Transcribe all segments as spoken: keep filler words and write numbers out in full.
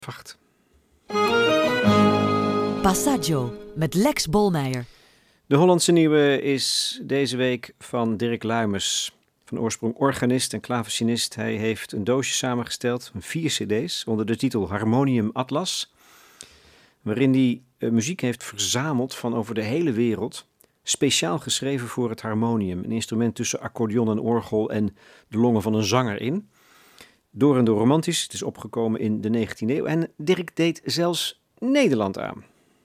Wacht. Passaggio met Lex Bolmeijer. De Hollandse Nieuwe is deze week van Dirk Luijmers. Van oorsprong organist en klavecinist. Hij heeft een doosje samengesteld, vier cd's, onder de titel Harmonium Atlas. Waarin hij uh, muziek heeft verzameld van over de hele wereld. Speciaal geschreven voor het harmonium. Een instrument tussen accordeon en orgel en de longen van een zanger in. Door en door romantisch. Het is opgekomen in de negentiende eeuw. En Dirk deed zelfs Nederland aan.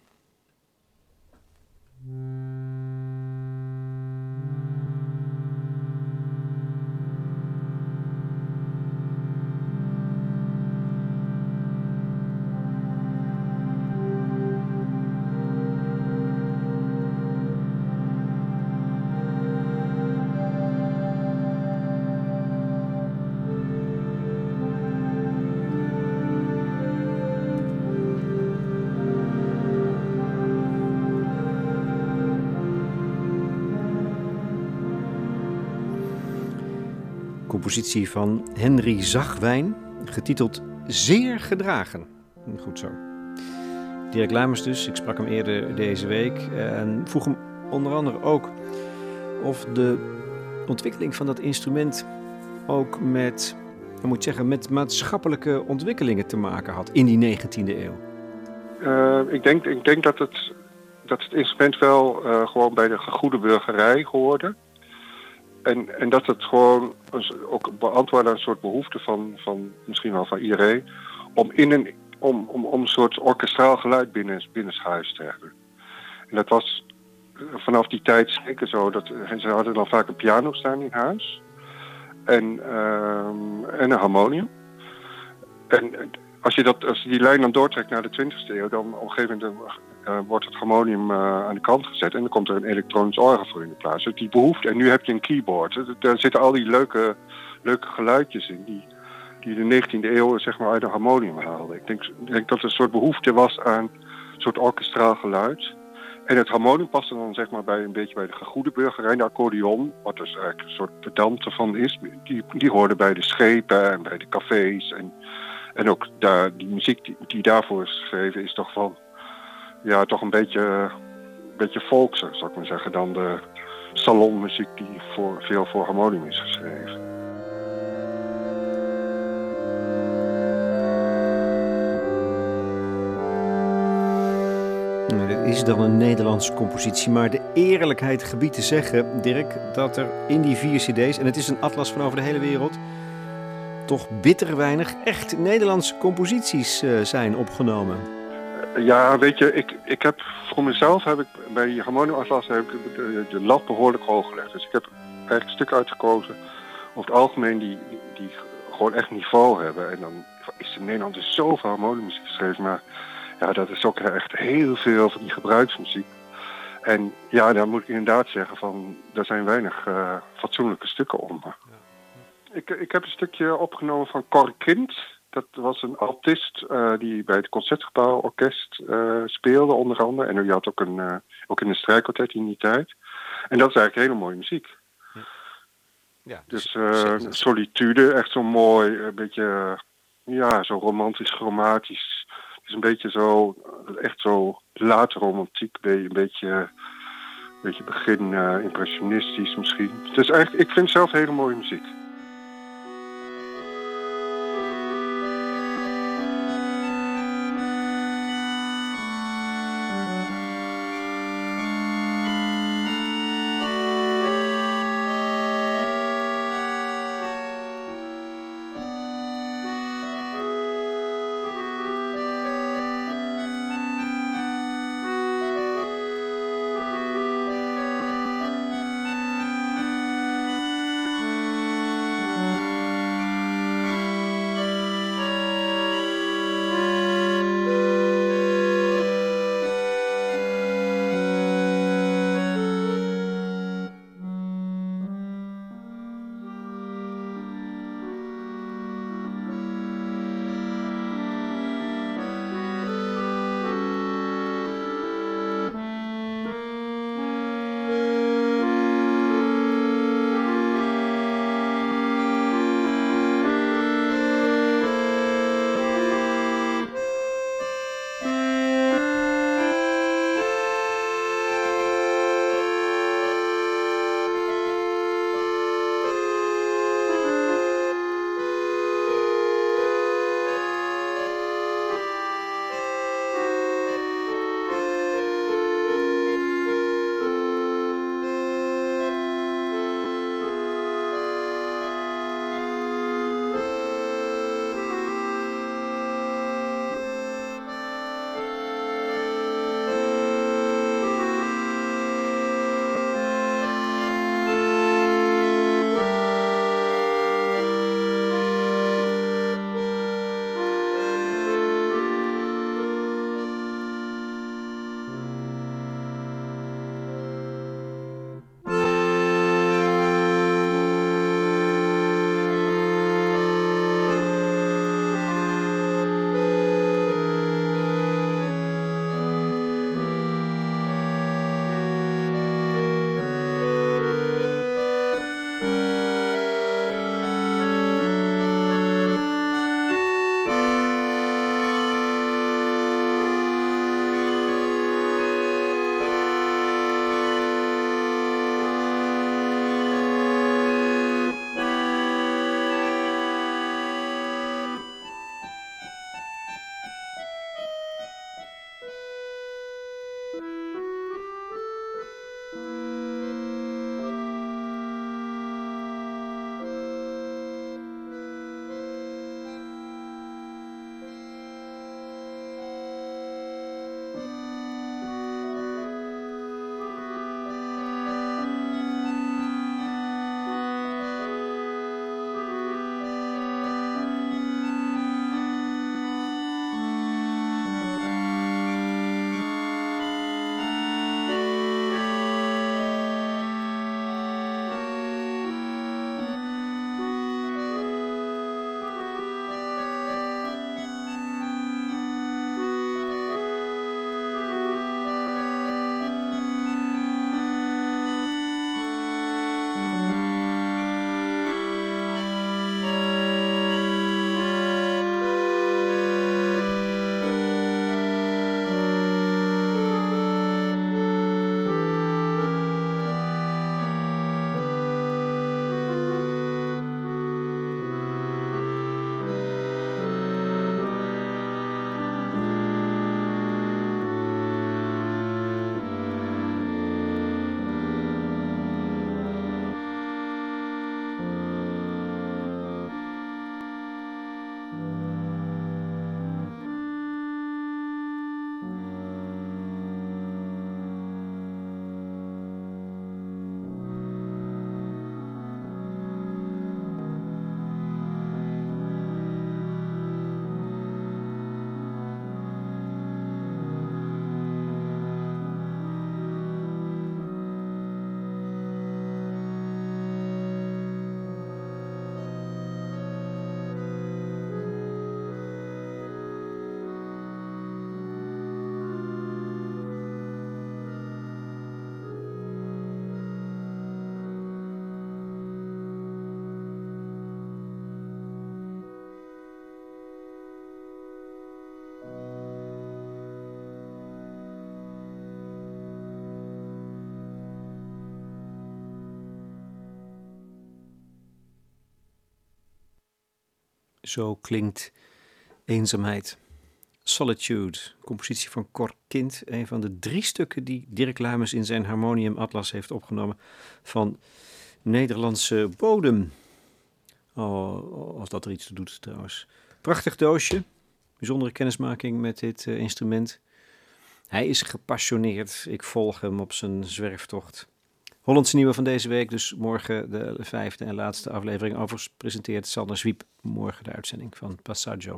Compositie van Henry Zagwijn, getiteld Zeer Gedragen. Goed zo. Dirk Luijmers dus, ik sprak hem eerder deze week en vroeg hem onder andere ook of de ontwikkeling van dat instrument ook met, ik moet zeggen, met maatschappelijke ontwikkelingen te maken had in die negentiende eeuw. Uh, ik, denk, ik denk dat het, dat het instrument wel uh, gewoon bij de goede burgerij hoorde. En, en dat het gewoon ook beantwoordde aan een soort behoefte van, van misschien wel van iedereen, om, in een, om, om, om een soort orkestraal geluid binnen, binnenshuis te hebben. En dat was vanaf die tijd zeker zo, dat ze hadden dan vaak een piano staan in huis en, um, en een harmonium. En als je, dat, als je die lijn dan doortrekt naar de twintigste eeuw, dan op een gegeven moment uh, wordt het harmonium uh, aan de kant gezet en dan komt er een elektronisch orgel voor in de plaats. Dus die behoefte, en nu heb je een keyboard. Daar zitten al die leuke, leuke geluidjes in die, die de negentiende eeuw zeg maar uit een harmonium haalden. Ik denk, ik denk dat er een soort behoefte was aan een soort orkestraal geluid. En het harmonium paste dan zeg maar bij een beetje bij de gegoede burgerij. De accordeon, wat dus eigenlijk een soort pedant ervan is, die, die hoorde bij de schepen en bij de cafés. En, en ook daar, die muziek die, die daarvoor is geschreven is toch van, ja, toch een beetje, een beetje volkser, zou ik maar zeggen, dan de salonmuziek die voor, veel voor harmonium is geschreven. Dit is dan een Nederlandse compositie, maar de eerlijkheid gebiedt te zeggen, Dirk, dat er in die vier cd's, en het is een atlas van over de hele wereld, toch bitter weinig echt Nederlandse composities uh, zijn opgenomen. Ja, weet je, ik, ik heb voor mezelf heb ik bij die harmonium atlas heb ik de, de lat behoorlijk hoog gelegd. Dus ik heb eigenlijk een stuk uitgekozen over het algemeen die, die, die gewoon echt niveau hebben. En dan is in Nederland dus zoveel harmoniummuziek geschreven, maar ja, dat is ook echt heel veel van die gebruiksmuziek. En ja, daar moet ik inderdaad zeggen van, daar zijn weinig uh, fatsoenlijke stukken onder. Ja. Ik, ik heb een stukje opgenomen van Cor Kind. Dat was een altist uh, die bij het Concertgebouworkest uh, speelde onder andere. En die had ook, een, uh, ook in een strijkkwartet in die tijd. En dat is eigenlijk hele mooie muziek. Ja. Ja, dus uh, Solitude, echt zo mooi, een beetje, ja, zo romantisch, chromatisch. Het is een beetje zo, echt zo late romantiek, een beetje, een beetje begin uh, impressionistisch misschien. Dus eigenlijk, ik vind zelf hele mooie muziek. Zo klinkt eenzaamheid. Solitude, compositie van Cor Kind. Een van de drie stukken die Dirk Luimers in zijn Harmonium Atlas heeft opgenomen van Nederlandse bodem. Oh, als dat er iets toe doet trouwens. Prachtig doosje. Bijzondere kennismaking met dit uh, instrument. Hij is gepassioneerd. Ik volg hem op zijn zwerftocht. Hollandse nieuwe van deze week. Dus morgen de vijfde en laatste aflevering. Overigens presenteert Sander Zwiep morgen de uitzending van Passaggio.